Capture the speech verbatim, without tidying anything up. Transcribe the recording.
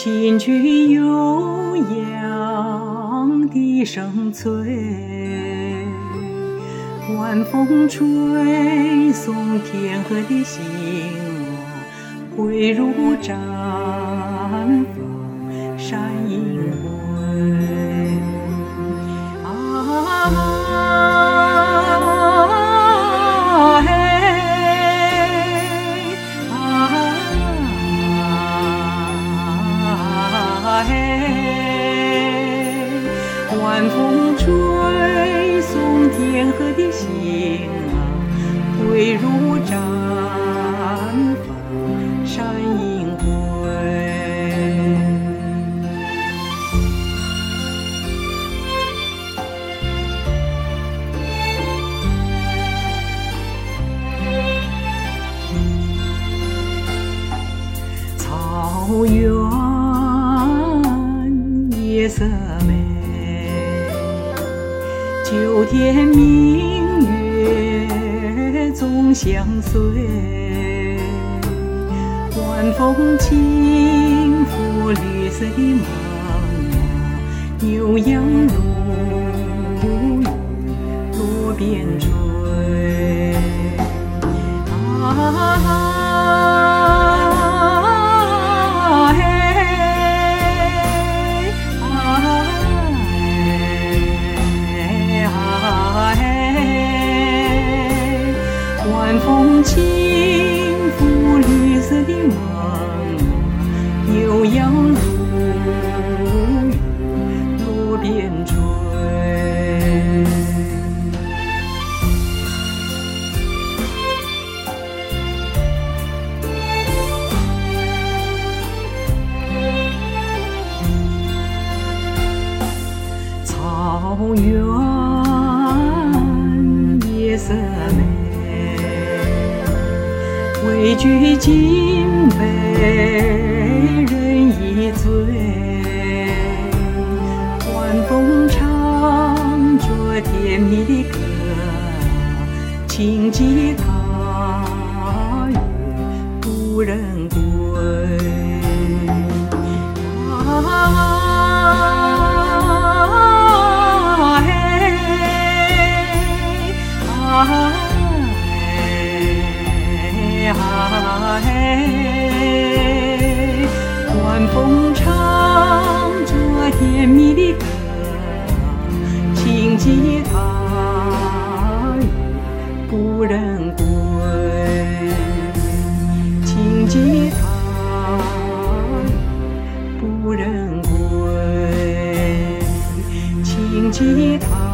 琴曲悠扬的声催，晚风吹送天河的星啊，汇入毡房闪银辉。啊嘿啊嘿，晚风吹送天河的星啊，汇入毡房闪银辉。草原夜色美，九天明月总相随，晚风轻拂绿色的梦啊，牛羊如雨落边吹。啊晚风轻拂绿色的梦，牛羊如雨落边吹。草原夜色美，wei举金杯人已醉，晚风唱着甜蜜的歌，轻吉他与故人归。啊啊啊嘿，晚风唱着甜蜜的歌，轻吉他与故人归，轻吉他与故人归，轻吉他。